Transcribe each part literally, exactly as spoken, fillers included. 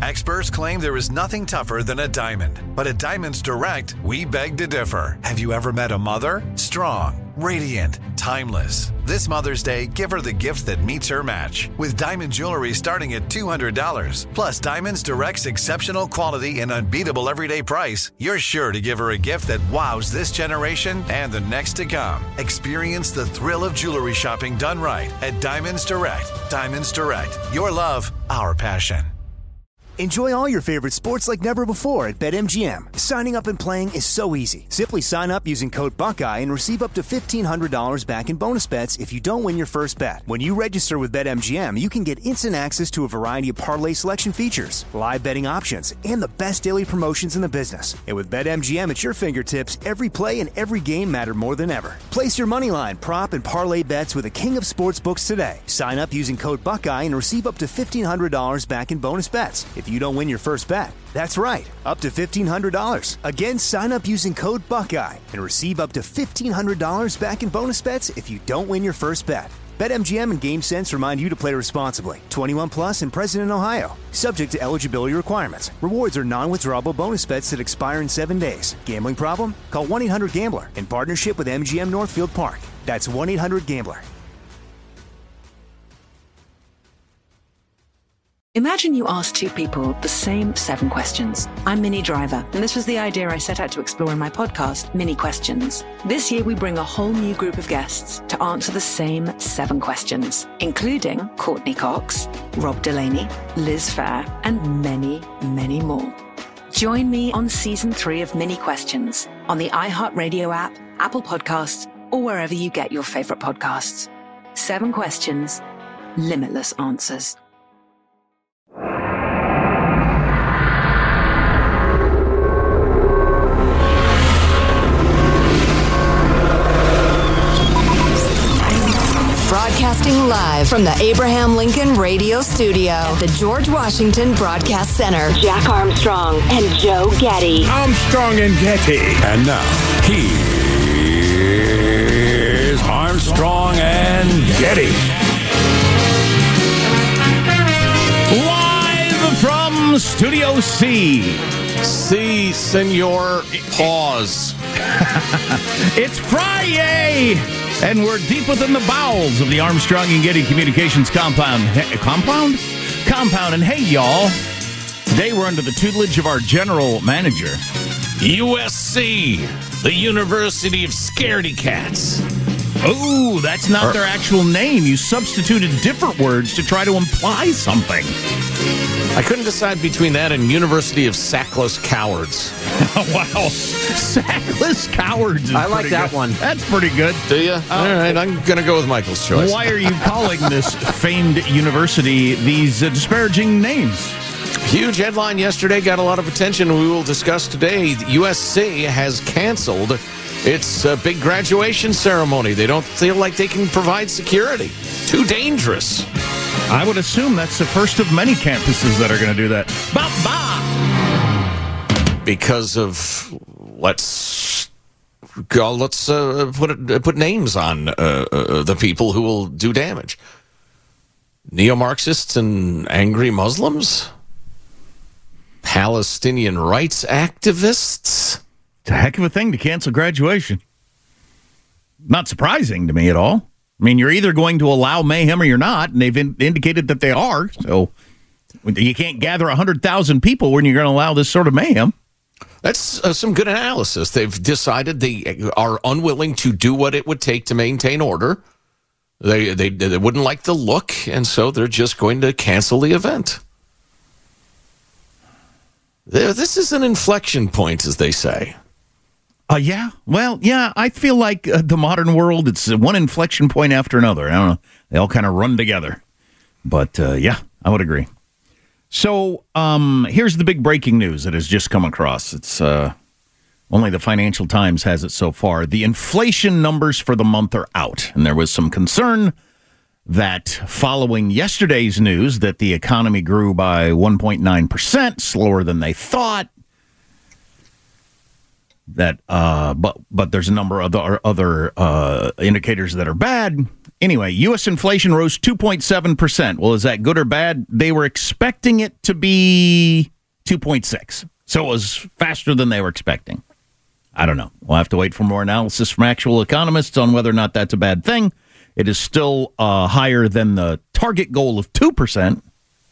Experts claim there is nothing tougher than a diamond. But at Diamonds Direct, we beg to differ. Have you ever met a mother? Strong, radiant, timeless. This Mother's Day, give her the gift that meets her match. With diamond jewelry starting at two hundred dollars. Plus Diamonds Direct's exceptional quality and unbeatable everyday price, you're sure to give her a gift that wows this generation and the next to come. Experience the thrill of jewelry shopping done right at Diamonds Direct. Diamonds Direct. Your love, our passion. Enjoy all your favorite sports like never before at BetMGM. Signing up and playing is so easy. Simply sign up using code Buckeye and receive up to fifteen hundred dollars back in bonus bets if you don't win your first bet. When you register with BetMGM, you can get instant access to a variety of parlay selection features, live betting options, and the best daily promotions in the business. And with BetMGM at your fingertips, every play and every game matter more than ever. Place your moneyline, prop, and parlay bets with the king of sportsbooks today. Sign up using code Buckeye and receive up to fifteen hundred dollars back in bonus bets if you don't win your first bet. That's right, up to fifteen hundred dollars. Again, sign up using code Buckeye and receive up to fifteen hundred dollars back in bonus bets if you don't win your first bet. BetMGM and GameSense remind you to play responsibly. twenty-one plus and present in Ohio. Subject to eligibility requirements. Rewards are non-withdrawable bonus bets that expire in seven days. Gambling problem? Call one eight hundred gambler in partnership with M G M Northfield Park. That's one eight hundred gambler. Imagine you ask two people the same seven questions. I'm Minnie Driver, and this was the idea I set out to explore in my podcast, Minnie Questions. This year, we bring a whole new group of guests to answer the same seven questions, including Courtney Cox, Rob Delaney, Liz Phair, and many, many more. Join me on season three of Minnie Questions on the iHeartRadio app, Apple Podcasts, or wherever you get your favorite podcasts. Seven questions, limitless answers. Broadcasting live from the Abraham Lincoln Radio Studio at the George Washington Broadcast Center. Jack Armstrong and Joe Getty. Armstrong and Getty. And now, here's Armstrong and Getty. Live from Studio C. C, senor, pause. It's Friday! And we're deep within the bowels of the Armstrong and Getty Communications compound. He- compound? Compound. And hey, y'all, today we're under the tutelage of our general manager. U S C, the University of Scaredy Cats. Oh, that's not or- their actual name. You substituted different words to try to imply something. I couldn't decide between that and University of Sackless Cowards. Wow. Sackless Cowards is I like that good. one. That's pretty good. Do you? Uh, All right, I'm going to go with Michael's choice. Why are you calling this famed university these uh, disparaging names? Huge headline yesterday, got a lot of attention. We will discuss today. U S C has canceled its uh, big graduation ceremony. They don't feel like they can provide security. Too dangerous. I would assume that's the first of many campuses that are going to do that. Ba-ba! Because of, let's go, let's uh, put it, put names on uh, uh, the people who will do damage. Neo-Marxists and angry Muslims? Palestinian rights activists? It's a heck of a thing to cancel graduation. Not surprising to me at all. I mean, you're either going to allow mayhem or you're not, and they've in- indicated that they are. So you can't gather one hundred thousand people when you're going to allow this sort of mayhem. That's uh, some good analysis. They've decided they are unwilling to do what it would take to maintain order. They, they, they wouldn't like the look, and so they're just going to cancel the event. This is an inflection point, as they say. Uh, yeah. Well, yeah, I feel like uh, the modern world, it's uh, one inflection point after another. I don't know. They all kind of run together. But, uh, yeah, I would agree. So um, here's the big breaking news that has just come across. It's uh, only the Financial Times has it so far. The inflation numbers for the month are out. And there was some concern that following yesterday's news that the economy grew by one point nine percent, slower than they thought, that uh, but but there's a number of other other uh, indicators that are bad. Anyway, U S inflation rose two point seven percent. Well, is that good or bad? They were expecting it to be two point six, so it was faster than they were expecting. I don't know. We'll have to wait for more analysis from actual economists on whether or not that's a bad thing. It is still uh, higher than the target goal of two percent.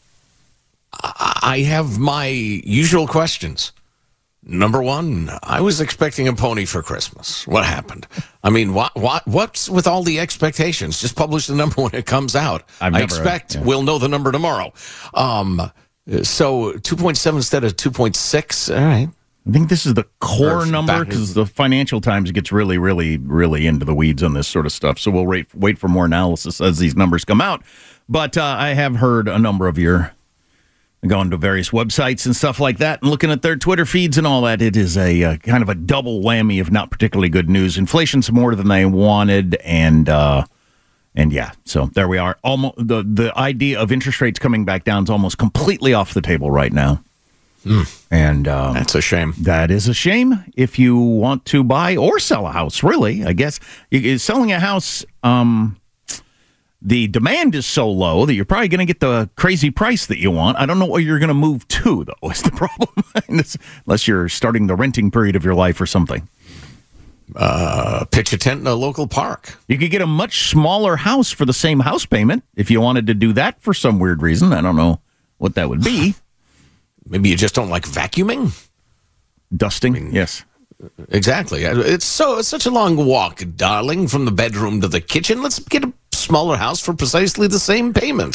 I have my usual questions. Number one, I was expecting a pony for Christmas. What happened? I mean, what what what's with all the expectations? Just publish the number when it comes out. I've I never, expect yeah. we'll know the number tomorrow. Um, so two point seven instead of two point six. All right. I think this is the core Or number back- because the Financial Times gets really, really, really into the weeds on this sort of stuff. So we'll wait, wait for more analysis as these numbers come out. But uh, I have heard a number of your going to various websites and stuff like that and looking at their Twitter feeds and all that. It is a uh, kind of a double whammy of not particularly good news. Inflation's more than they wanted, and uh, and yeah, so there we are. Almost the the idea of interest rates coming back down is almost completely off the table right now. Mm. And um, That's a shame. That is a shame if you want to buy or sell a house, really. I guess you, selling a house, um, the demand is so low that you're probably going to get the crazy price that you want. I don't know what you're going to move to, though, is the problem. Unless you're starting the renting period of your life or something. Uh, pitch a tent in a local park. You could get a much smaller house for the same house payment if you wanted to do that for some weird reason. I don't know what that would be. Maybe you just don't like vacuuming? Dusting, I mean, yes. Exactly. It's so it's such a long walk, darling, from the bedroom to the kitchen. Let's get a smaller house for precisely the same payment.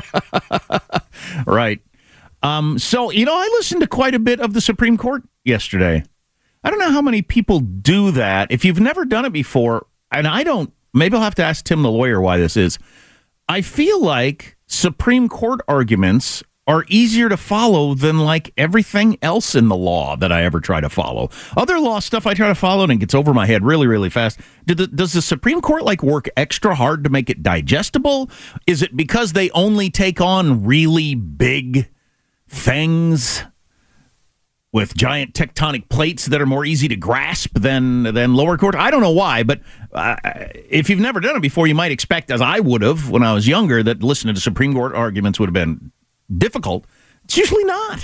Right. Um, so, you know, I listened to quite a bit of the Supreme Court yesterday. I don't know how many people do that. If you've never done it before, and I don't, maybe I'll have to ask Tim the lawyer why this is. I feel like Supreme Court arguments are easier to follow than like everything else in the law that I ever try to follow. Other law stuff I try to follow and it gets over my head really, really fast. Did the, does the Supreme Court like work extra hard to make it digestible? Is it because they only take on really big things with giant tectonic plates that are more easy to grasp than than lower court? I don't know why, but uh, if you've never done it before, you might expect, as I would have when I was younger, that listening to Supreme Court arguments would have been difficult. It's usually not.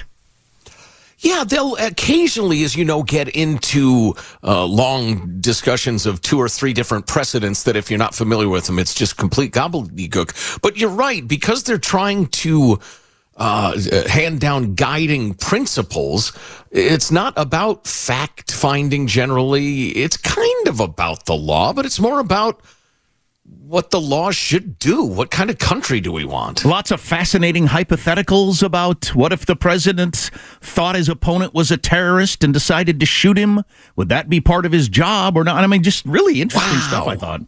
Yeah, they'll occasionally, as you know, get into uh, long discussions of two or three different precedents that if you're not familiar with them, it's just complete gobbledygook. But you're right, because they're trying to uh, hand down guiding principles, it's not about fact-finding generally. It's kind of about the law, but it's more about what the law should do. What kind of country do we want? Lots of fascinating hypotheticals about what if the president thought his opponent was a terrorist and decided to shoot him? Would that be part of his job or not? I mean, just really interesting Wow. stuff, I thought.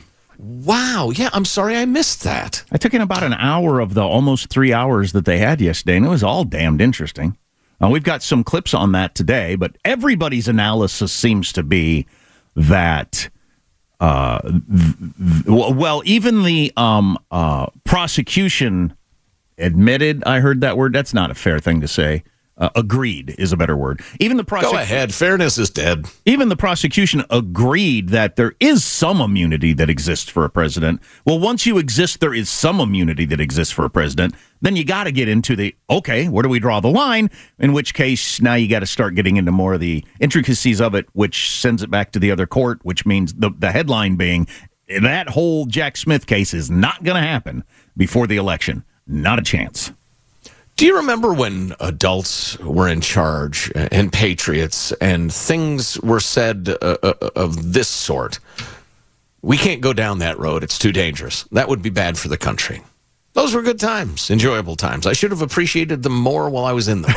Wow. Yeah, I'm sorry I missed that. I took in about an hour of the almost three hours that they had yesterday, and it was all damned interesting. Uh, we've got some clips on that today, but everybody's analysis seems to be that Uh, th- th- well, even the um, uh, prosecution admitted, I heard that word. That's not a fair thing to say. Uh, agreed is a better word. Even the prosecution. Go ahead. Fairness is dead. Even the prosecution agreed that there is some immunity that exists for a president. Well, once you exist, there is some immunity that exists for a president. Then you got to get into the, okay, where do we draw the line? In which case, now you got to start getting into more of the intricacies of it, which sends it back to the other court, which means the, the headline being that whole Jack Smith case is not going to happen before the election. Not a chance. Do you remember when adults were in charge and patriots and things were said uh, uh, of this sort? We can't go down that road. It's too dangerous. That would be bad for the country. Those were good times, enjoyable times. I should have appreciated them more while I was in them.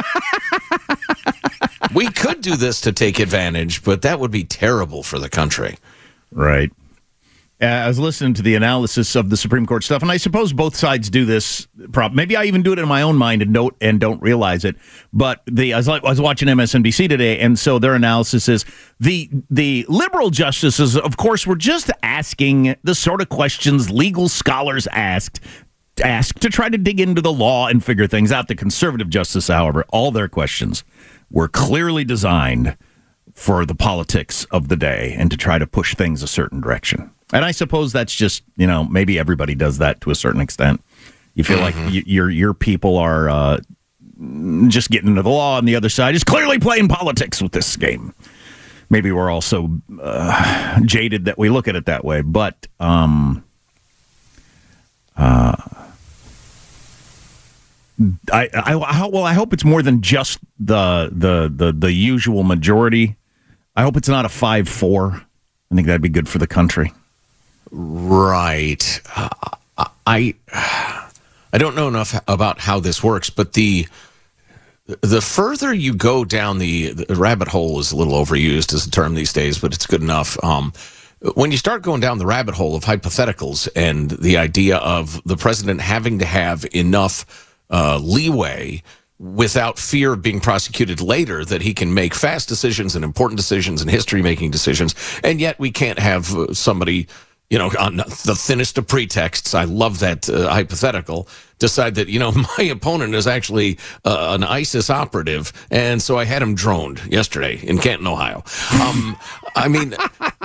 We could do this to take advantage, but that would be terrible for the country. Right. Uh, I was listening to the analysis of the Supreme Court stuff, and I suppose both sides do this. Prob- Maybe I even do it in my own mind and don't and don't realize it. But the I was, like, I was watching M S N B C today, and so their analysis is the the liberal justices, of course, were just asking the sort of questions legal scholars asked ask to try to dig into the law and figure things out. The conservative justice, however, all their questions were clearly designed for the politics of the day and to try to push things a certain direction. And I suppose that's just, you know, maybe everybody does that to a certain extent. You feel mm-hmm. like y- your your people are uh, just getting into the law, and the other side is clearly playing politics with this game. Maybe we're all so uh, jaded that we look at it that way. But um, uh, I, I, I well, I hope it's more than just the the the, the usual majority. I hope it's not a five four. I think that'd be good for the country. Right. Uh, I I don't know enough about how this works, but the the further you go down the, the rabbit hole is a little overused as a term these days, but it's good enough. Um, when you start going down the rabbit hole of hypotheticals and the idea of the president having to have enough uh, leeway without fear of being prosecuted later, that he can make fast decisions and important decisions and history-making decisions, and yet we can't have uh, somebody, you know, on the thinnest of pretexts, I love that uh, hypothetical, decide that, you know, my opponent is actually uh, an ISIS operative, and so I had him droned yesterday in Canton, Ohio. Um, I mean...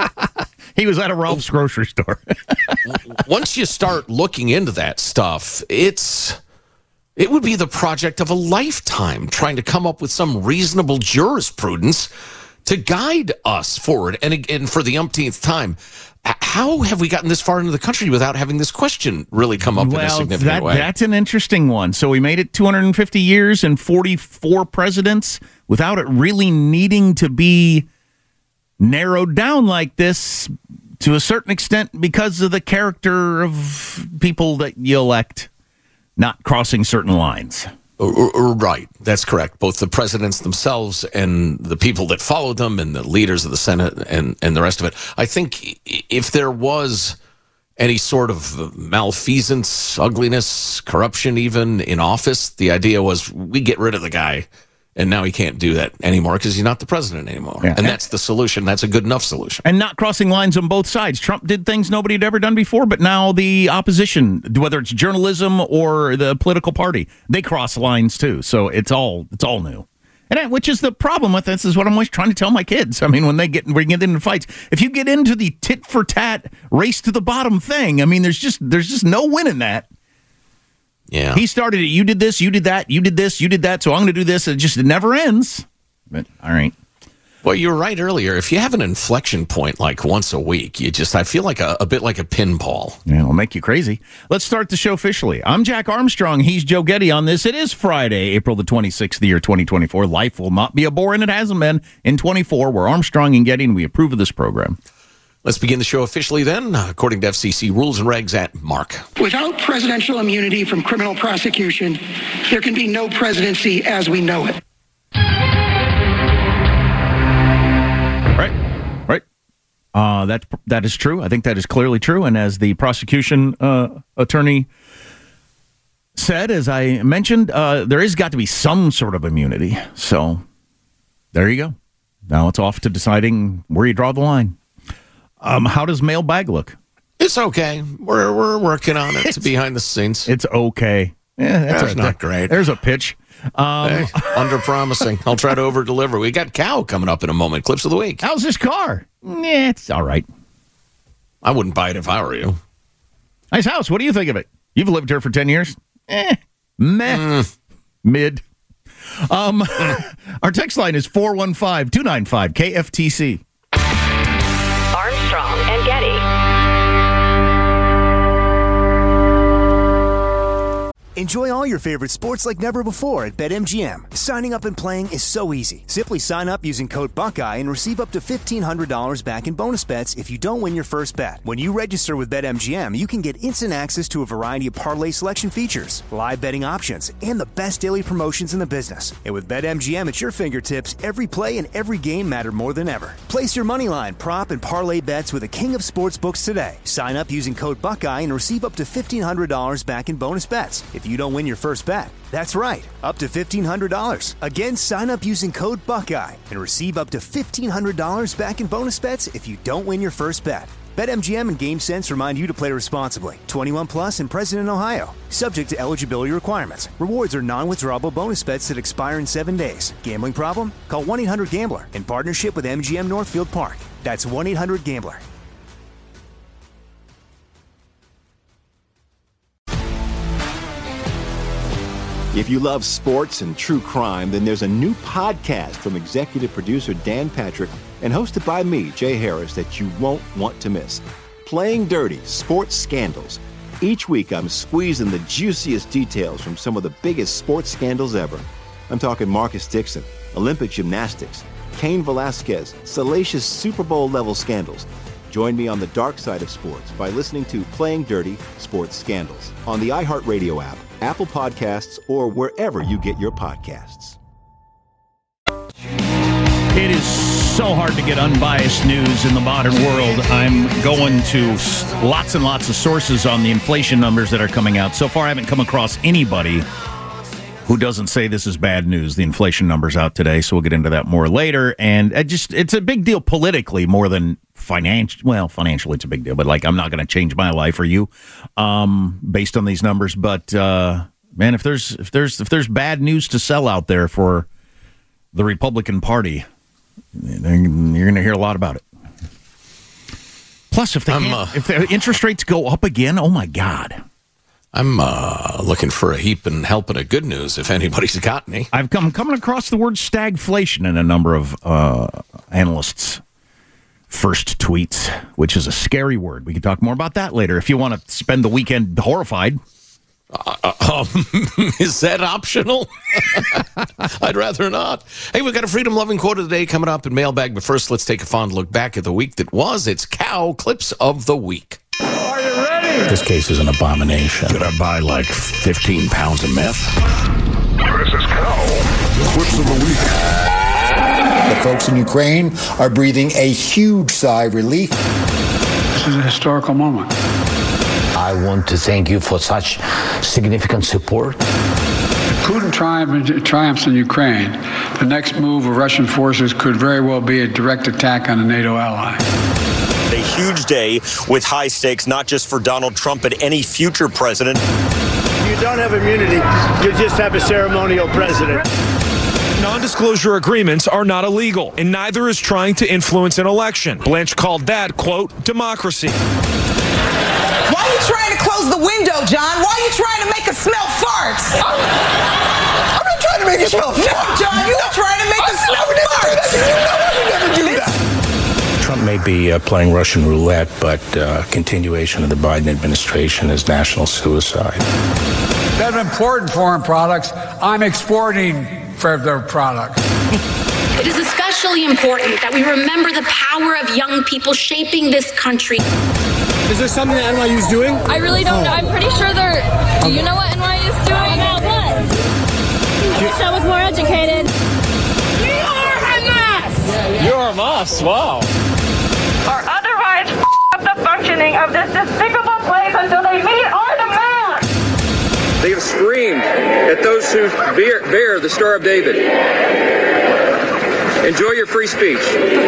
He was at a Ralph's grocery store. Once you start looking into that stuff, it's... It would be the project of a lifetime trying to come up with some reasonable jurisprudence to guide us forward. And again, for the umpteenth time, how have we gotten this far into the country without having this question really come up well, in a significant that, way? That's an interesting one. So we made it two hundred fifty years and forty-four presidents without it really needing to be narrowed down like this to a certain extent because of the character of people that you elect not crossing certain lines. Right. That's correct. Both the presidents themselves and the people that follow them and the leaders of the Senate and, and the rest of it. I think if there was any sort of malfeasance, ugliness, corruption even in office, the idea was we get rid of the guy. And now he can't do that anymore because he's not the president anymore. Yeah. And that's the solution. That's a good enough solution. And not crossing lines on both sides. Trump did things nobody had ever done before, but now the opposition, whether it's journalism or the political party, they cross lines too. So it's all it's all new. And that, which is the problem with this is what I'm always trying to tell my kids. I mean, when they get, when get into fights, if you get into the tit for tat, race to the bottom thing, I mean, there's just there's just no winning that. Yeah. He started it. You did this, you did that, you did this, you did that, so I'm going to do this. It just it never ends. But, all right. Well, you were right earlier. If you have an inflection point like once a week, you just, I feel like a, a bit like a pinball. Yeah, it'll make you crazy. Let's start the show officially. I'm Jack Armstrong. He's Joe Getty on this. It is Friday, April the twenty-sixth, the year twenty twenty-four. Life will not be a bore, and it hasn't been in twenty-four. We're Armstrong and Getty, and we approve of this program. Let's begin the show officially then, according to F C C rules and regs at Mark. Without presidential immunity from criminal prosecution, there can be no presidency as we know it. Right, right. Uh, that, that is true. I think that is clearly true. And as the prosecution uh, attorney said, as I mentioned, uh, there has got to be some sort of immunity. So there you go. Now it's off to deciding where you draw the line. Um, how does mailbag look? It's okay. We're we're working on it. It's behind the scenes. It's okay. Yeah, that's that's a, not great. There's a pitch. Um, hey, under promising. I'll try to over deliver. We got Cow coming up in a moment. Clips of the week. How's this car? Yeah, it's all right. I wouldn't buy it if I were you. Nice house. What do you think of it? You've lived here for ten years. Eh, meh, mm. mid. Um, our text line is four one five, two nine five, K F T C. Armstrong and Getty. Enjoy all your favorite sports like never before at BetMGM. Signing up and playing is so easy. Simply sign up using code Buckeye and receive up to fifteen hundred dollars back in bonus bets if you don't win your first bet. When you register with BetMGM, you can get instant access to a variety of parlay selection features, live betting options, and the best daily promotions in the business. And with BetMGM at your fingertips, every play and every game matter more than ever. Place your moneyline, prop, and parlay bets with the king of sportsbooks today. Sign up using code Buckeye and receive up to fifteen hundred dollars back in bonus bets if you don't win your first bet. That's right, up to fifteen hundred dollars. Again, sign up using code Buckeye and receive up to fifteen hundred dollars back in bonus bets if you don't win your first bet. BetMGM and GameSense remind you to play responsibly. twenty-one plus and present in Ohio. Subject to eligibility requirements. Rewards are non-withdrawable bonus bets that expire in seven days. Gambling problem? Call one eight hundred gambler in partnership with M G M Northfield Park. That's one eight hundred gambler. If you love sports and true crime, then there's a new podcast from executive producer Dan Patrick and hosted by me, Jay Harris, that you won't want to miss. Playing Dirty: Sports Scandals. Each week, I'm squeezing the juiciest details from some of the biggest sports scandals ever. I'm talking Marcus Dixon, Olympic gymnastics, Cain Velasquez, salacious Super Bowl-level scandals. Join me on the dark side of sports by listening to Playing Dirty: Sports Scandals on the iHeartRadio app, Apple Podcasts, or wherever you get your podcasts. It is so hard to get unbiased news in the modern world. I'm going to lots and lots of sources on the inflation numbers that are coming out. So far, I haven't come across anybody who doesn't say this is bad news. The inflation numbers out today, so we'll get into that more later. And it just it's a big deal politically more than financial. Well, financially it's a big deal, but like I'm not going to change my life or you um, based on these numbers. But uh, man, if there's if there's if there's bad news to sell out there for the Republican Party, you're going to hear a lot about it. Plus, if the uh, if the interest rates go up again, oh my God. I'm uh, looking for a heap and helping of good news if anybody's got any. I've come coming across the word stagflation in a number of uh, analysts' first tweets, which is a scary word. We can talk more about that later if you want to spend the weekend horrified. Uh, um, is that optional? I'd rather not. Hey, we've got a freedom-loving quote of the day coming up in Mailbag, but first let's take a fond look back at the week that was. It's Cow Clips of the Week. Are you ready? This case is an abomination. Did I buy like fifteen pounds of meth? This is Cow Clips of the Week. The folks in Ukraine are breathing a huge sigh of relief. This is a historical moment. I want to thank you for such significant support. If Putin triumph, triumphs in Ukraine, the next move of Russian forces could very well be a direct attack on a NATO ally. A huge day with high stakes, not just for Donald Trump, but any future president. You don't have immunity. You just have a ceremonial president. Non-disclosure agreements are not illegal, and neither is trying to influence an election. Blanche called that, quote, democracy. Why are you trying to close the window, John? Why are you trying to make us smell farts? I'm not trying to make you smell farts. No, John, you're not trying to make us smell farts. You know I would never do that. Trump may be uh, playing Russian roulette, but uh, continuation of the Biden administration is national suicide. That important foreign products, I'm exporting for their products. It is especially important that we remember the power of young people shaping this country. Is there something that N Y U is doing? I really don't know. I'm pretty sure they're... Do you know what N Y U is doing? About what? I wish I was more educated. We are Hamas! You're Hamas, wow. Or otherwise f*** up the functioning of this despicable place until they meet our demands. They have screamed at those who bear, bear the Star of David. Enjoy your free speech.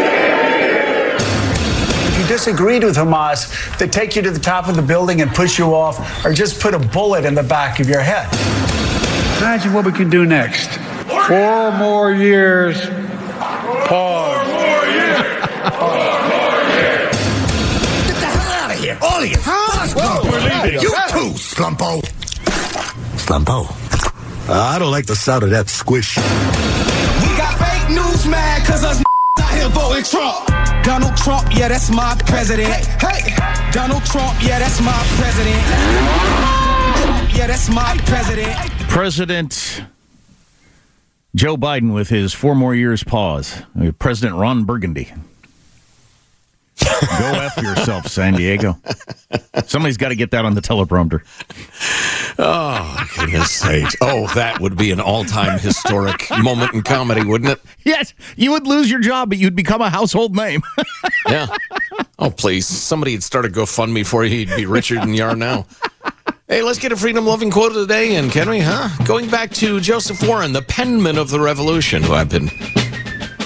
If you disagreed with Hamas, they take you to the top of the building and push you off, or just put a bullet in the back of your head. Imagine what we can do next. Four more years. Pause. Four more years. Four more years. Get the hell out of here. All of you. Huh? Whoa, we're leaving. You too, Slumpo. Slumpo. Uh, I don't like the sound of that squish. We got fake news mad because us out here voting Trump. Donald Trump, yeah, that's my president. Hey, hey. Donald Trump, yeah, that's my president. Trump, yeah, that's my president. President Joe Biden with his four more years pause. President Ron Burgundy. Go F yourself, San Diego. Somebody's got to get that on the teleprompter. Oh, goodness sakes. Oh, that would be an all-time historic moment in comedy, wouldn't it? Yes, you would lose your job, but you'd become a household name. Yeah. Oh, please. Somebody had started GoFundMe for you. He'd be richer than you are now. Hey, let's get a freedom-loving quote of the day in, can we, huh? Going back to Joseph Warren, the penman of the revolution, who I've been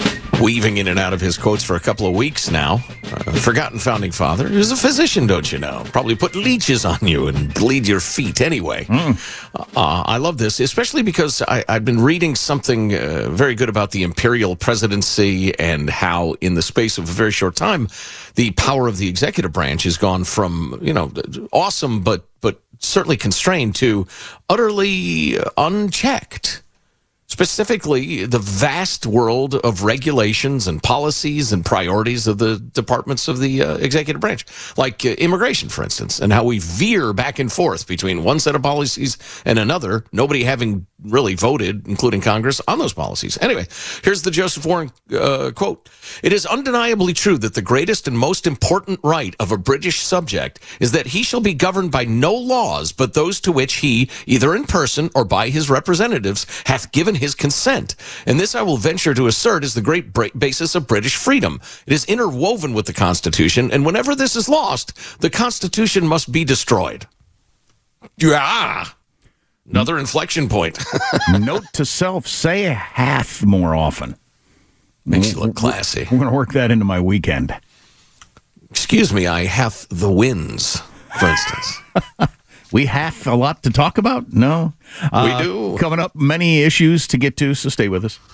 weaving in and out of his quotes for a couple of weeks now. Uh, forgotten founding father. He was a physician, don't you know? Probably put leeches on you and bleed your feet anyway. Mm. Uh, I love this, especially because I, I've been reading something uh, very good about the imperial presidency and how in the space of a very short time, the power of the executive branch has gone from, you know, awesome, but, but certainly constrained to utterly unchecked. Specifically, the vast world of regulations and policies and priorities of the departments of the uh, executive branch, like uh, immigration, for instance, and how we veer back and forth between one set of policies and another, nobody having really voted, including Congress, on those policies. Anyway, here's the Joseph Warren uh, quote. It is undeniably true that the greatest and most important right of a British subject is that he shall be governed by no laws but those to which he, either in person or by his representatives, hath given his consent. And this I will venture to assert is the great basis of British freedom. It is interwoven with the Constitution, and whenever this is lost, the Constitution must be destroyed. Yeah. Another inflection point. Note to self, say hath more often. Makes you look classy. We're going to work that into my weekend. Excuse me, I hath the winds, for instance. We have a lot to talk about? No. Uh, we do. Coming up, many issues to get to, so stay with us.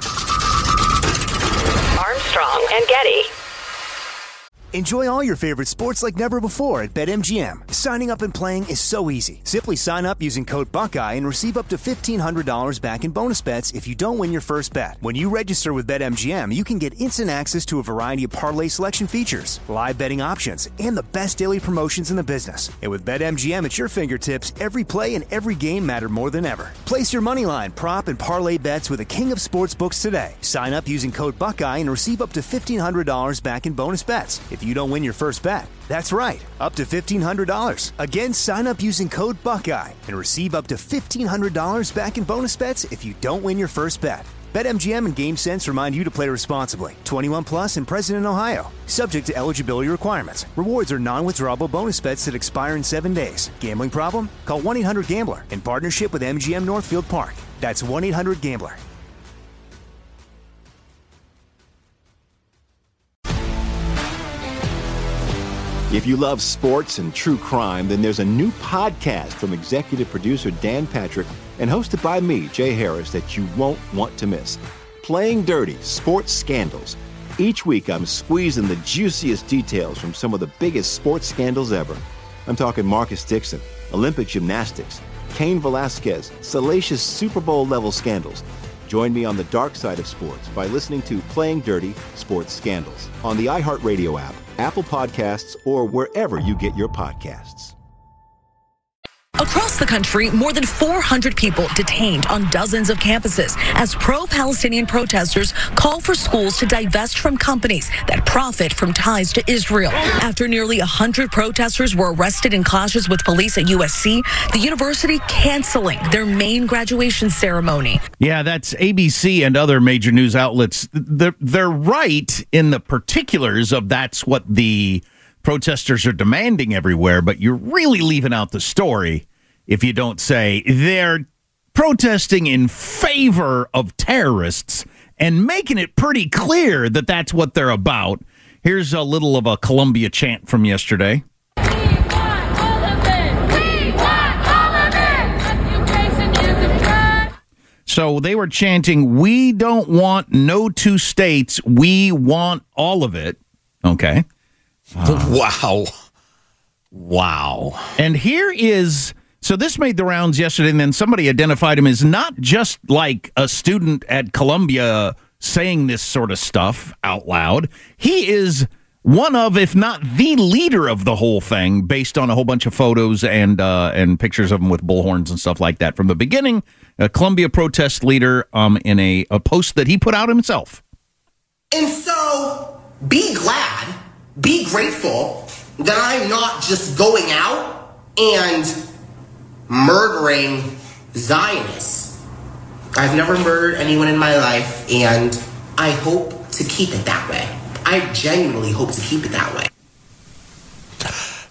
Armstrong and Getty. Enjoy all your favorite sports like never before at BetMGM. Signing up and playing is so easy. Simply sign up using code Buckeye and receive up to fifteen hundred dollars back in bonus bets if you don't win your first bet. When you register with BetMGM, you can get instant access to a variety of parlay selection features, live betting options, and the best daily promotions in the business. And with BetMGM at your fingertips, every play and every game matter more than ever. Place your moneyline, prop, and parlay bets with the king of sportsbooks today. Sign up using code Buckeye and receive up to fifteen hundred dollars back in bonus bets if you don't win your first bet. That's right, up to fifteen hundred dollars. Again, sign up using code Buckeye and receive up to fifteen hundred dollars back in bonus bets if you don't win your first bet. BetMGM and GameSense remind you to play responsibly. twenty-one plus and present in Ohio. Subject to eligibility requirements. Rewards are non-withdrawable bonus bets that expire in seven days. Gambling problem? Call one eight hundred gambler in partnership with M G M Northfield Park. That's one eight hundred gambler. If you love sports and true crime, then there's a new podcast from executive producer Dan Patrick and hosted by me, Jay Harris, that you won't want to miss. Playing Dirty: Sports Scandals. Each week, I'm squeezing the juiciest details from some of the biggest sports scandals ever. I'm talking Marcus Dixon, Olympic gymnastics, Cain Velasquez, salacious Super Bowl-level scandals. Join me on the dark side of sports by listening to Playing Dirty: Sports Scandals on the iHeartRadio app, Apple Podcasts, or wherever you get your podcasts. Across the country, more than four hundred people detained on dozens of campuses as pro-Palestinian protesters call for schools to divest from companies that profit from ties to Israel. After nearly one hundred protesters were arrested in clashes with police at U S C, the university canceling their main graduation ceremony. Yeah, that's A B C and other major news outlets. They're, they're right in the particulars of that's what the protesters are demanding everywhere, but you're really leaving out the story if you don't say they're protesting in favor of terrorists and making it pretty clear that that's what they're about. Here's a little of a Columbia chant from yesterday. We want all of it. We want all of it. Education isn't right. So they were chanting, we don't want no two states, we want all of it. Okay. Uh, wow. Wow. And here is, so this made the rounds yesterday, and then somebody identified him as not just like a student at Columbia saying this sort of stuff out loud. He is one of, if not the leader of the whole thing, based on a whole bunch of photos and uh, and pictures of him with bullhorns and stuff like that from the beginning. A Columbia protest leader um, in a, a post that he put out himself. And so be glad, be grateful that I'm not just going out and murdering Zionists. I've never murdered anyone in my life, and I hope to keep it that way. I genuinely hope to keep it that way.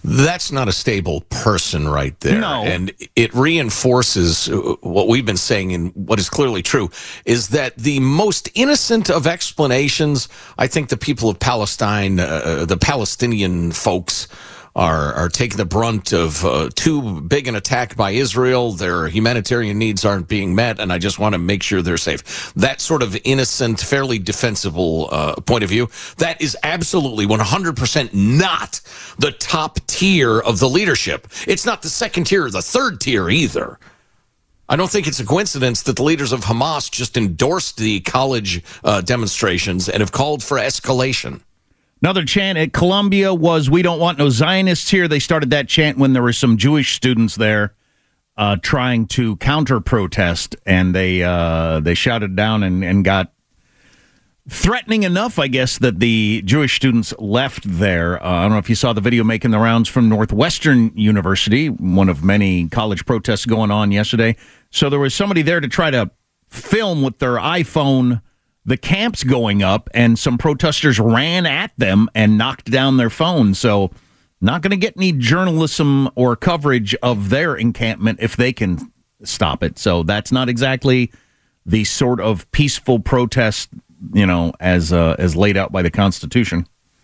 That's not a stable person right there. No. And it reinforces what we've been saying, and what is clearly true, is that the most innocent of explanations, I think the people of Palestine, uh, the Palestinian folks, are are taking the brunt of uh, too big an attack by Israel. Their humanitarian needs aren't being met, and I just want to make sure they're safe. That sort of innocent, fairly defensible uh, point of view, that is absolutely one hundred percent not the top tier of the leadership. It's not the second tier or the third tier either. I don't think it's a coincidence that the leaders of Hamas just endorsed the college uh, demonstrations and have called for escalation. Another chant at Columbia was, "We don't want no Zionists here." They started that chant when there were some Jewish students there uh, trying to counter-protest, and they uh, they shouted down and, and got threatening enough, I guess, that the Jewish students left there. Uh, I don't know if you saw the video making the rounds from Northwestern University, one of many college protests going on yesterday. So there was somebody there to try to film with their iPhone the camps going up, and some protesters ran at them and knocked down their phones. So not going to get any journalism or coverage of their encampment if they can stop it. So that's not exactly the sort of peaceful protest, you know, as uh, as laid out by the Constitution.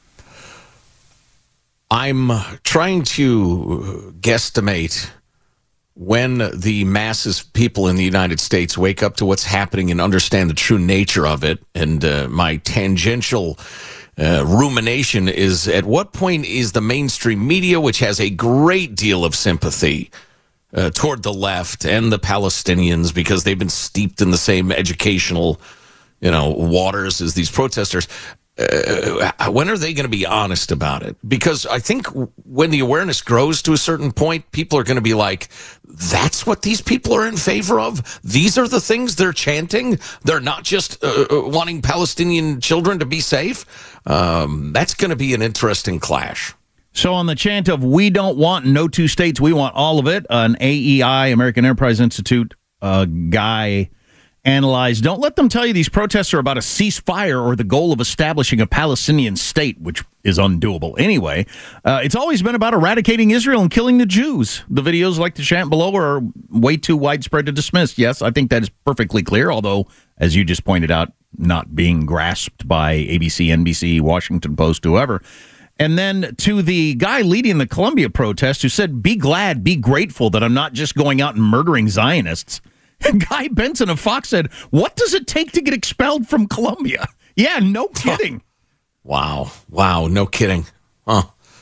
I'm trying to guesstimate when the masses of people in the United States wake up to what's happening and understand the true nature of it. And uh, my tangential uh, rumination is, at what point is the mainstream media, which has a great deal of sympathy uh, toward the left and the Palestinians because they've been steeped in the same educational, you know, waters as these protesters, Uh, when are they going to be honest about it? Because I think when the awareness grows to a certain point, people are going to be like, that's what these people are in favor of? These are the things they're chanting? They're not just uh, wanting Palestinian children to be safe? Um, that's going to be an interesting clash. So on the chant of "We don't want no two states, we want all of it," an A E I, American Enterprise Institute uh, guy analyzed, "Don't let them tell you these protests are about a ceasefire or the goal of establishing a Palestinian state," which is undoable anyway. Uh, it's always been about eradicating Israel and killing the Jews. The videos like the chant below are way too widespread to dismiss. Yes, I think that is perfectly clear, although, as you just pointed out, not being grasped by A B C, N B C, Washington Post, whoever. And then to the guy leading the Columbia protest who said, "Be glad, be grateful that I'm not just going out and murdering Zionists." Guy Benson of Fox said, "What does it take to get expelled from Columbia?" Yeah, no kidding. Wow. Wow, no kidding. Huh.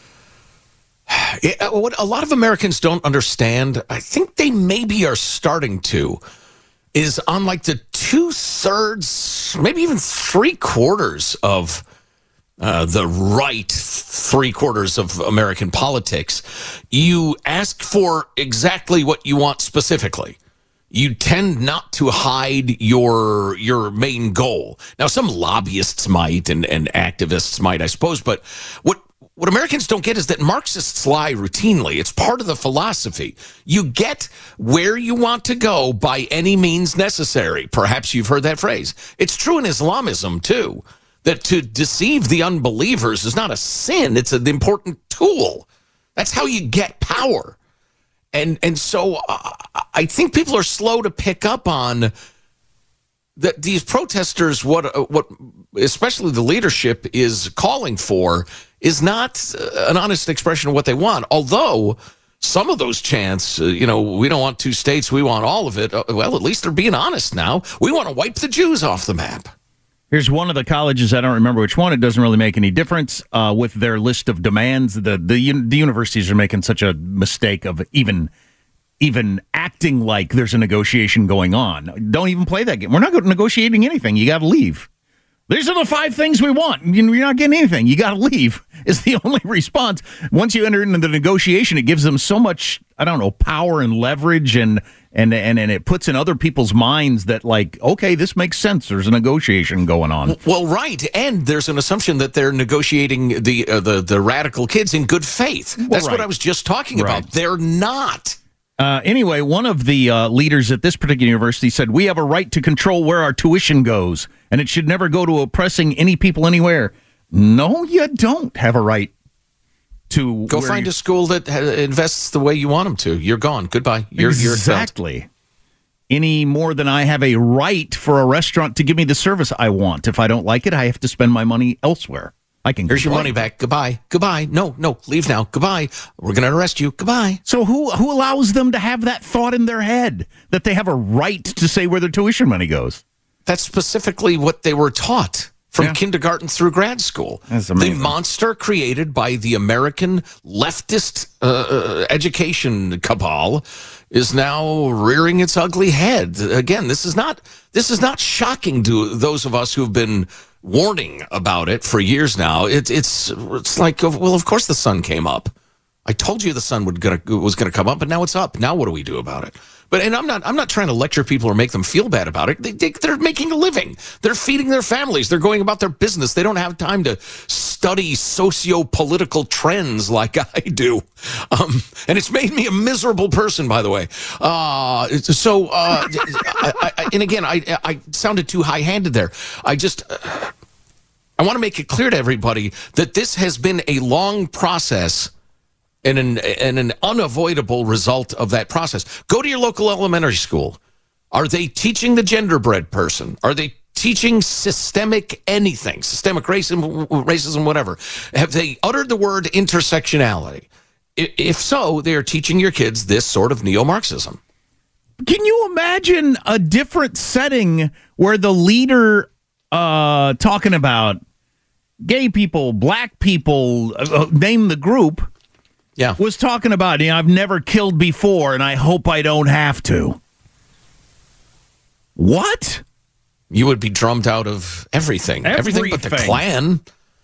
It, what a lot of Americans don't understand, I think they maybe are starting to, is on like the two-thirds, maybe even three-quarters of uh, the right three-quarters of American politics, you ask for exactly what you want specifically. You tend not to hide your your main goal. Now, some lobbyists might and, and activists might, I suppose, but what what Americans don't get is that Marxists lie routinely. It's part of the philosophy. You get where you want to go by any means necessary. Perhaps you've heard that phrase. It's true in Islamism, too, that to deceive the unbelievers is not a sin. It's an important tool. That's how you get power. And and so uh, I think people are slow to pick up on that these protesters, what uh, what especially the leadership is calling for, is not uh, an honest expression of what they want. Although some of those chants, uh, you know, we don't want two states, we want all of it. Uh, well, at least they're being honest now. We want to wipe the Jews off the map. Here's one of the colleges, I don't remember which one, it doesn't really make any difference, uh, with their list of demands. The, the the universities are making such a mistake of even even acting like there's a negotiation going on. Don't even play that game. We're not negotiating anything. You got to leave. These are the five things we want. You're not getting anything. You got to leave is the only response. Once you enter into the negotiation, it gives them so much, I don't know, power and leverage, and and and, and it puts in other people's minds that, like, okay, this makes sense. There's a negotiation going on. Well, right. And there's an assumption that they're negotiating the uh, the, the radical kids in good faith. That's well, right. what I was just talking right. about. They're not. Uh, anyway, one of the uh, leaders at this particular university said, "We have a right to control where our tuition goes, and it should never go to oppressing any people anywhere." No, you don't have a right to Go find a school that ha- invests the way you want them to. You're gone. Goodbye. You're, exactly. You're Any more than I have a right for a restaurant to give me the service I want. If I don't like it, I have to spend my money elsewhere. I can. Here's complain. your money back. Goodbye. Goodbye. No, no, leave now. Goodbye. We're going to arrest you. Goodbye. So who who allows them to have that thought in their head that they have a right to say where their tuition money goes? That's specifically what they were taught from Yeah. kindergarten through grad school. That's The amazing. monster created by the American leftist uh, education cabal is now rearing its ugly head. Again, this is not this is not shocking to those of us who've been warning about it for years now. It, it's it's like, well, of course the sun came up. I told you the sun would gonna, was going to come up, but now it's up. Now what do we do about it? But and I'm not I'm not trying to lecture people or make them feel bad about it. They, they, they're making a living. They're feeding their families. They're going about their business. They don't have time to study socio-political trends like I do. Um, and it's made me a miserable person, by the way. Uh, so, uh, I, I, and again, I, I sounded too high-handed there. I just... Uh, I want to make it clear to everybody that this has been a long process and an, and an unavoidable result of that process. Go to your local elementary school. Are they teaching the genderbread person? Are they teaching systemic anything, systemic racism, racism, whatever? Have they uttered the word intersectionality? If so, they are teaching your kids this sort of neo-Marxism. Can you imagine a different setting where the leader uh, talking about gay people, black people, uh, name the group, yeah, was talking about, you know, I've never killed before and I hope I don't have to. What? You would be drummed out of everything. Everything, everything but the Klan.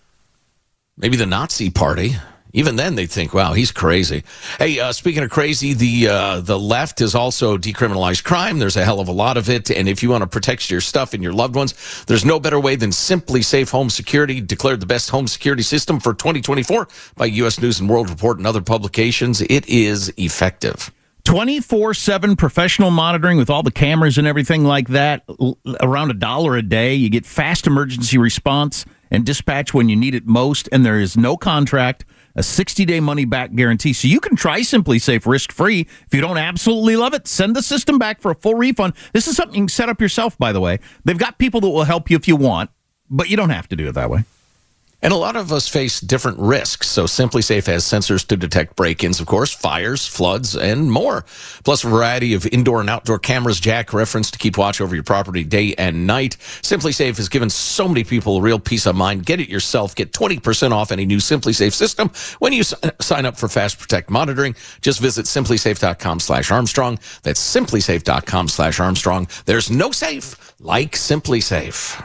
Maybe the Nazi Party. Even then, they'd think, wow, he's crazy. Hey, uh, speaking of crazy, the uh, the left has also decriminalized crime. There's a hell of a lot of it. And if you want to protect your stuff and your loved ones, there's no better way than Simply Safe Home Security, declared the best home security system for twenty twenty-four by U S News and World Report and other publications. It is effective. twenty-four seven professional monitoring with all the cameras and everything like that, around a dollar a day. You get fast emergency response and dispatch when you need it most, and there is no contract, a sixty-day money-back guarantee. So you can try Simply Safe risk-free. If you don't absolutely love it, send the system back for a full refund. This is something you can set up yourself, by the way. They've got people that will help you if you want, but you don't have to do it that way. And a lot of us face different risks. So Simply Safe has sensors to detect break-ins, of course, fires, floods, and more. Plus a variety of indoor and outdoor cameras Jack referenced to keep watch over your property day and night. Simply Safe has given so many people a real peace of mind. Get it yourself. Get twenty percent off any new Simply Safe system when you sign up for Fast Protect monitoring. Just visit simplysafe.com slash Armstrong. That's simplysafe.com slash Armstrong. There's no safe like Simply Safe.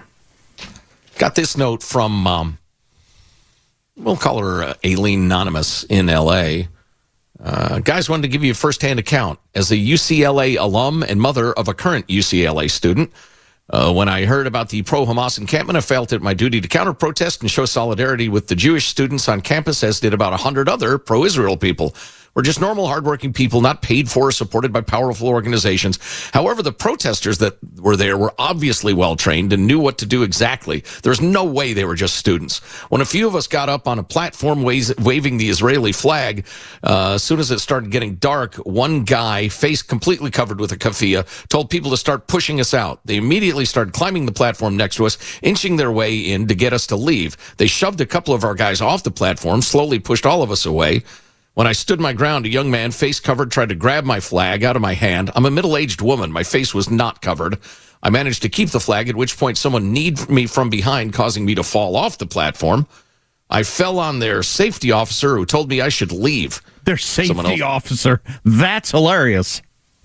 Got this note from... Um, We'll call her uh, Aileen Anonymous in L A. Uh, guys, wanted to give you a first-hand account. As a U C L A alum and mother of a current U C L A student, uh, when I heard about the pro-Hamas encampment, I felt it my duty to counter-protest and show solidarity with the Jewish students on campus, as did about one hundred other pro-Israel people. We're just normal, hardworking people, not paid for or supported by powerful organizations. However, the protesters that were there were obviously well-trained and knew what to do exactly. There's no way they were just students. When a few of us got up on a platform waving the Israeli flag, uh, as soon as it started getting dark, one guy, face completely covered with a keffiyeh, told people to start pushing us out. They immediately started climbing the platform next to us, inching their way in to get us to leave. They shoved a couple of our guys off the platform, slowly pushed all of us away. When I stood my ground, a young man, face covered, tried to grab my flag out of my hand. I'm a middle-aged woman. My face was not covered. I managed to keep the flag, at which point someone kneed me from behind, causing me to fall off the platform. I fell on their safety officer, who told me I should leave. Their safety officer? That's hilarious.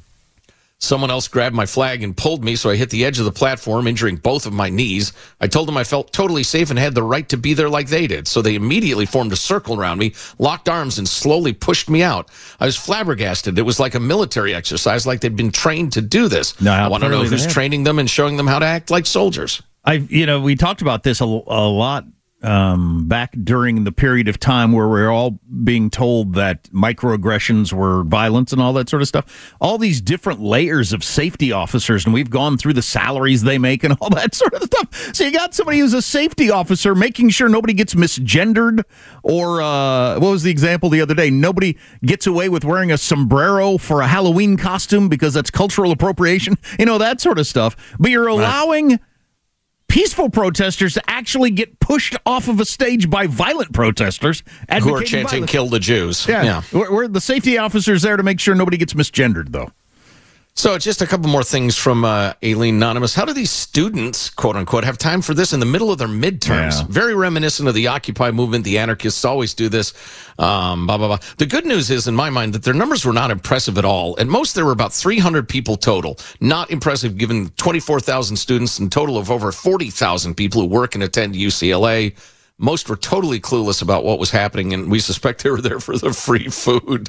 Someone else grabbed my flag and pulled me, so I hit the edge of the platform, injuring both of my knees. I told them I felt totally safe and had the right to be there like they did, so they immediately formed a circle around me, locked arms, and slowly pushed me out. I was flabbergasted. It was like a military exercise, like they'd been trained to do this. No, I want to know who's have. training them and showing them how to act like soldiers. I, you know, we talked about this a, a lot um, back during the period of time where we we're all being told that microaggressions were violence and all that sort of stuff. All these different layers of safety officers, and we've gone through the salaries they make and all that sort of stuff. So you got somebody who's a safety officer making sure nobody gets misgendered, or uh, what was the example the other day? Nobody gets away with wearing a sombrero for a Halloween costume because that's cultural appropriation. You know, that sort of stuff. But you're allowing peaceful protesters to actually get pushed off of a stage by violent protesters who are chanting violence. "Kill the Jews." Yeah, yeah. We're, we're the safety officers there to make sure nobody gets misgendered, though. So just a couple more things from uh, Aileen Anonymous. How do these students, quote unquote, have time for this in the middle of their midterms? Yeah. Very reminiscent of the Occupy movement. The anarchists always do this. Um, blah, blah, blah. The good news is, in my mind, that their numbers were not impressive at all. At most, there were about three hundred people total. Not impressive given twenty-four thousand students and total of over forty thousand people who work and attend U C L A. Most were totally clueless about what was happening, and we suspect they were there for the free food.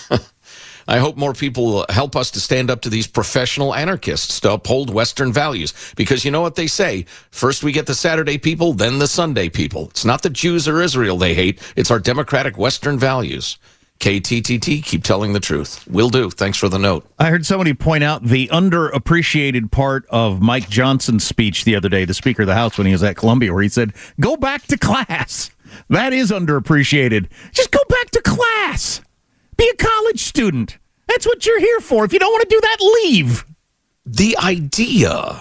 I hope more people will help us to stand up to these professional anarchists to uphold Western values. Because you know what they say, first we get the Saturday people, then the Sunday people. It's not the Jews or Israel they hate, it's our democratic Western values. K T T T, keep telling the truth. Will do. Thanks for the note. I heard somebody point out the underappreciated part of Mike Johnson's speech the other day, the Speaker of the House, when he was at Columbia, where he said, go back to class. That is underappreciated. Just go back to class. Be a college student. That's what you're here for. If you don't want to do that, leave. The idea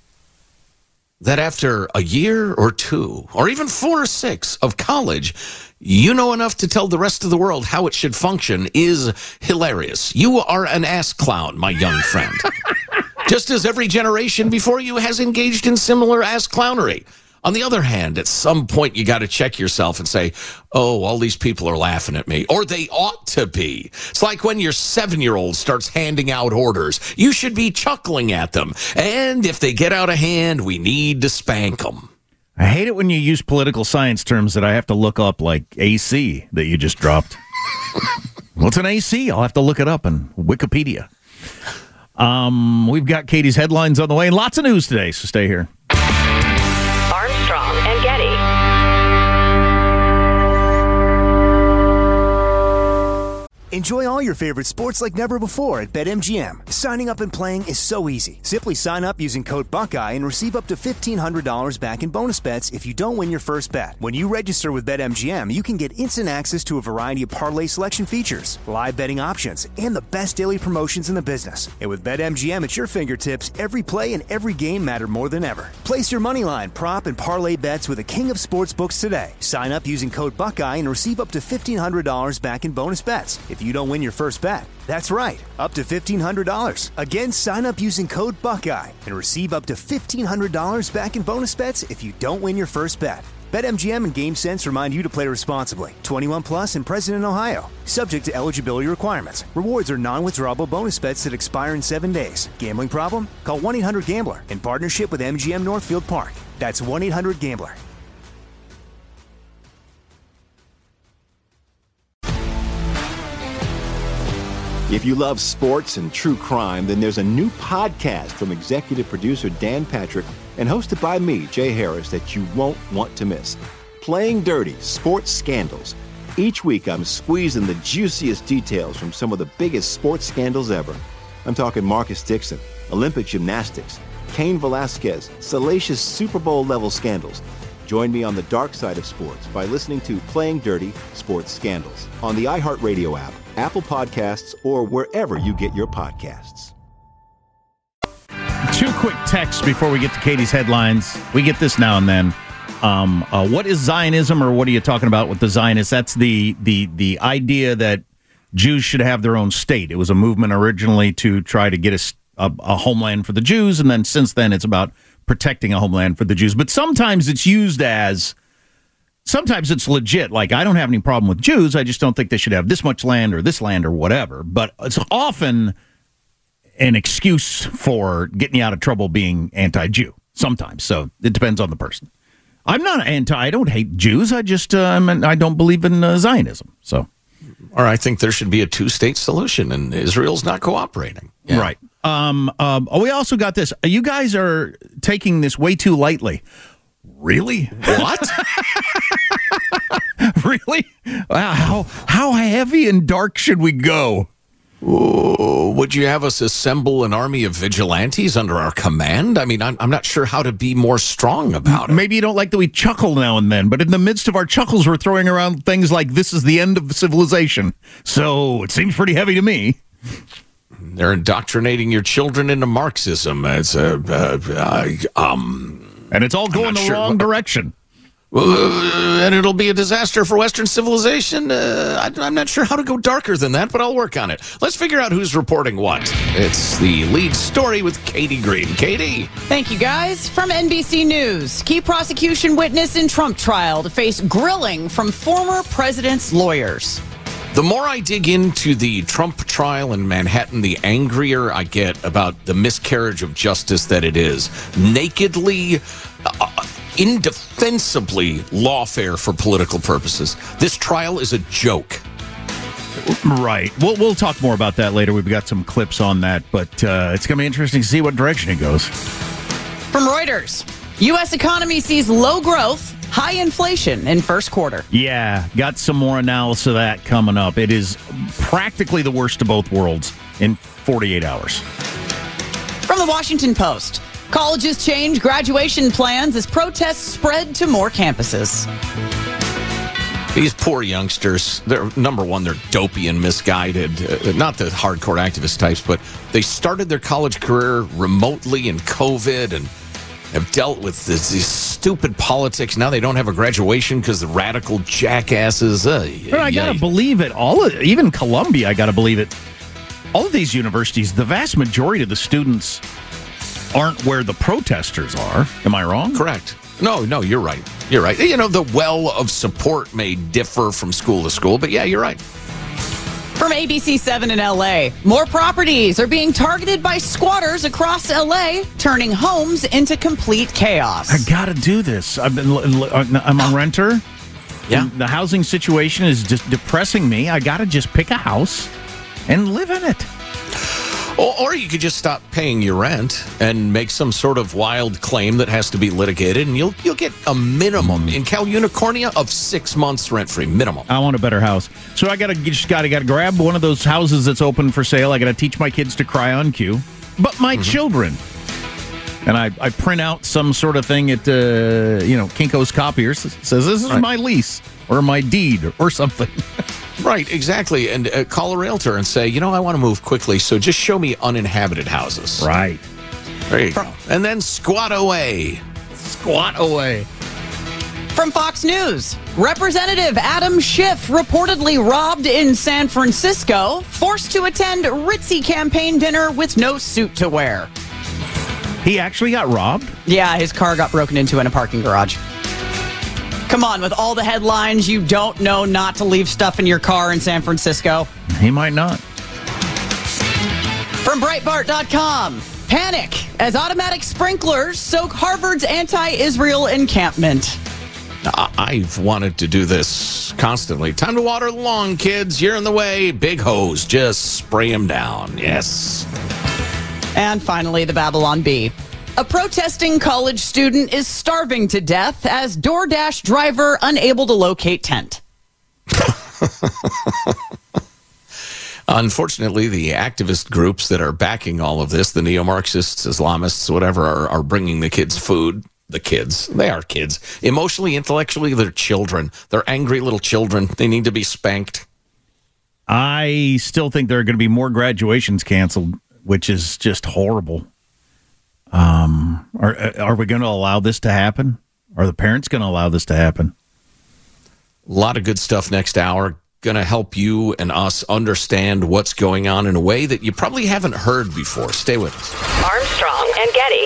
that after a year or two, or even four or six of college, you know enough to tell the rest of the world how it should function is hilarious. You are an ass clown, my young friend. Just as every generation before you has engaged in similar ass clownery. On the other hand, at some point, you got to check yourself and say, oh, all these people are laughing at me, or they ought to be. It's like when your seven-year-old starts handing out orders. You should be chuckling at them. And if they get out of hand, we need to spank them. I hate it when you use political science terms that I have to look up, like A C that you just dropped. What's an A C? I'll have to look it up on Wikipedia. Um, we've got Katie's headlines on the way, and lots of news today, so stay here. Armstrong and Getty. Enjoy all your favorite sports like never before at BetMGM. Signing up and playing is so easy. Simply sign up using code Buckeye and receive up to fifteen hundred dollars back in bonus bets if you don't win your first bet. When you register with BetMGM, you can get instant access to a variety of parlay selection features, live betting options, and the best daily promotions in the business. And with BetMGM at your fingertips, every play and every game matter more than ever. Place your moneyline, prop, and parlay bets with the king of sportsbooks today. Sign up using code Buckeye and receive up to fifteen hundred dollars back in bonus bets if you don't win your first bet. That's right, up to fifteen hundred dollars. Again, sign up using code Buckeye and receive up to fifteen hundred dollars back in bonus bets if you don't win your first bet. BetMGM and GameSense remind you to play responsibly. twenty-one plus and present in Ohio. Subject to eligibility requirements. Rewards are non-withdrawable bonus bets that expire in seven days. Gambling problem? Call one eight hundred gambler in partnership with M G M Northfield Park. That's one eight hundred gambler. If you love sports and true crime, then there's a new podcast from executive producer Dan Patrick and hosted by me, Jay Harris, that you won't want to miss. Playing Dirty: Sports Scandals. Each week, I'm squeezing the juiciest details from some of the biggest sports scandals ever. I'm talking Marcus Dixon, Olympic gymnastics, Cain Velasquez, salacious Super Bowl-level scandals. Join me on the dark side of sports by listening to Playing Dirty: Sports Scandals on the iHeartRadio app, Apple Podcasts, or wherever you get your podcasts. Two quick texts before we get to Katie's headlines. We get this now and then. Um, uh, what is Zionism, or what are you talking about with the Zionists? That's the the the idea that Jews should have their own state. It was a movement originally to try to get a, a, a homeland for the Jews, and then since then it's about protecting a homeland for the Jews. But sometimes it's used as, sometimes it's legit. Like, I don't have any problem with Jews. I just don't think they should have this much land or this land or whatever. But it's often an excuse for getting you out of trouble being anti-Jew sometimes. So it depends on the person. I'm not anti, I don't hate Jews. I just, uh, I don't believe in uh, Zionism. So, or I think there should be a two-state solution, and Israel's not cooperating. Yeah. Right. Um, um, oh, we also got this. You guys are taking this way too lightly. Really? What? Really? Wow. How, how heavy and dark should we go? Ooh, would you have us assemble an army of vigilantes under our command? I mean, I'm, I'm not sure how to be more strong about it. Maybe you don't like that we chuckle now and then, but in the midst of our chuckles, we're throwing around things like this is the end of civilization. So it seems pretty heavy to me. They're indoctrinating your children into Marxism. It's a, uh, uh, um, and it's all going the sure. wrong direction. Uh, and it'll be a disaster for Western civilization. Uh, I, I'm not sure how to go darker than that, but I'll work on it. Let's figure out who's reporting what. It's the lead story with Katie Green. Katie. Thank you, guys. From N B C News, key prosecution witness in Trump trial to face grilling from former president's lawyers. The more I dig into the Trump trial in Manhattan, the angrier I get about the miscarriage of justice that it is. Nakedly, uh, indefensibly lawfare for political purposes. This trial is a joke. Right. We'll, we'll talk more about that later. We've got some clips on that, but uh, it's going to be interesting to see what direction it goes. From Reuters, U S economy sees low growth, high inflation in first quarter. Yeah, got some more analysis of that coming up. It is practically the worst of both worlds in forty-eight hours. From the Washington Post, colleges change graduation plans as protests spread to more campuses. These poor youngsters, they're, number one, they're dopey and misguided. Uh, not the hardcore activist types, but they started their college career remotely in COVID and have dealt with this, these stupid politics. Now they don't have a graduation because the radical jackasses. Uh, but I got to believe it. All of, even Columbia, I got to believe it. All of these universities, the vast majority of the students aren't where the protesters are. Am I wrong? Correct. No, no, you're right. You're right. You know, the well of support may differ from school to school, but yeah, you're right. From A B C seven in L A, more properties are being targeted by squatters across L A, turning homes into complete chaos. I got to do this. I've been, I'm a renter. Yeah. The housing situation is just depressing me. I got to just pick a house and live in it. Or, or you could just stop paying your rent and make some sort of wild claim that has to be litigated, and you'll you'll get a minimum in Cal Unicornia of six months rent free minimum. I want a better house, so I gotta just gotta gotta grab one of those houses that's open for sale. I gotta teach my kids to cry on cue, but my mm-hmm. children. And I, I print out some sort of thing at uh, you know Kinko's copiers that says this is right. my lease or my deed or something. Right, exactly. And uh, call a realtor and say, you know, I want to move quickly, so just show me uninhabited houses. Right. There you go. And then squat away. Squat away. From Fox News, Representative Adam Schiff reportedly robbed in San Francisco, forced to attend ritzy campaign dinner with no suit to wear. He actually got robbed? Yeah, his car got broken into in a parking garage. Come on, with all the headlines, you don't know not to leave stuff in your car in San Francisco. He might not. From Breitbart dot com, panic as automatic sprinklers soak Harvard's anti-Israel encampment. I've wanted to do this constantly. Time to water the lawn, kids. You're in the way. Big hose. Just spray them down. Yes. And finally, the Babylon Bee. A protesting college student is starving to death as DoorDash driver unable to locate tent. Unfortunately, the activist groups that are backing all of this, the neo-Marxists, Islamists, whatever, are, are bringing the kids food. The kids. They are kids. Emotionally, intellectually, they're children. They're angry little children. They need to be spanked. I still think there are going to be more graduations canceled, which is just horrible. Um, are are we going to allow this to happen? Are the parents going to allow this to happen? A lot of good stuff next hour. Going to help you and us understand what's going on in a way that you probably haven't heard before. Stay with us. Armstrong and Getty.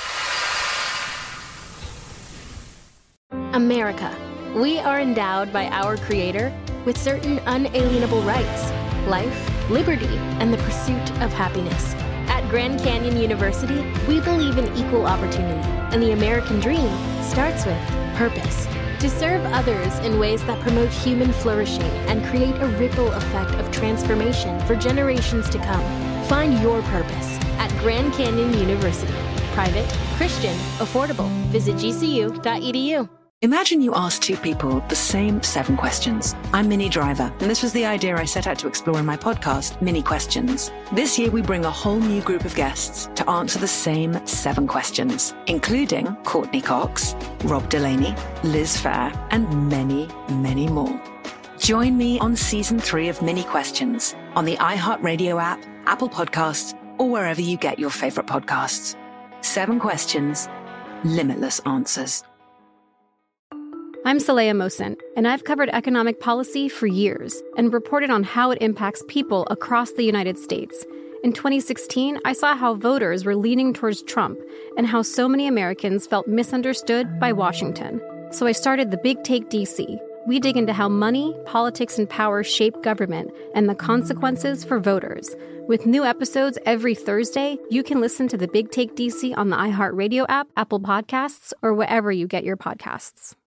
America. We are endowed by our Creator with certain unalienable rights: life, liberty, and the pursuit of happiness. At Grand Canyon University, we believe in equal opportunity, and the American dream starts with purpose. To serve others in ways that promote human flourishing and create a ripple effect of transformation for generations to come. Find your purpose at Grand Canyon University. Private, Christian, affordable. Visit G C U dot E D U. Imagine you ask two people the same seven questions. I'm Minnie Driver, and this was the idea I set out to explore in my podcast, Mini Questions. This year, we bring a whole new group of guests to answer the same seven questions, including Courtney Cox, Rob Delaney, Liz Phair, and many, many more. Join me on season three of Mini Questions on the iHeartRadio app, Apple Podcasts, or wherever you get your favorite podcasts. Seven questions, limitless answers. I'm Saleha Mohsin, and I've covered economic policy for years and reported on how it impacts people across the United States. In twenty sixteen, I saw how voters were leaning towards Trump and how so many Americans felt misunderstood by Washington. So I started the Big Take D C. We dig into how money, politics, and power shape government and the consequences for voters. With new episodes every Thursday, you can listen to the Big Take D C on the iHeartRadio app, Apple Podcasts, or wherever you get your podcasts.